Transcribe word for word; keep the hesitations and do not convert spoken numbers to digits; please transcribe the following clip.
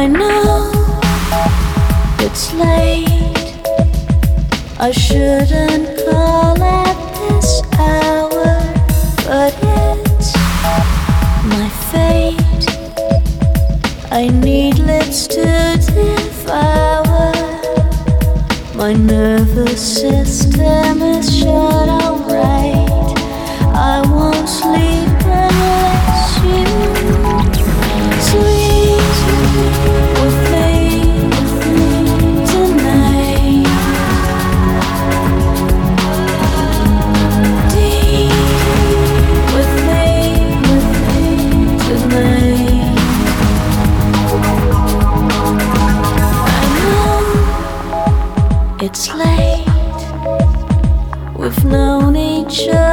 I know it's late. I shouldn't call at this hour, but it's my fate. I need lips to devour. My nervous system is shut alright. I won't sleep unless you sleep with me tonight. Deep with me tonight. I know it's late. We've known each other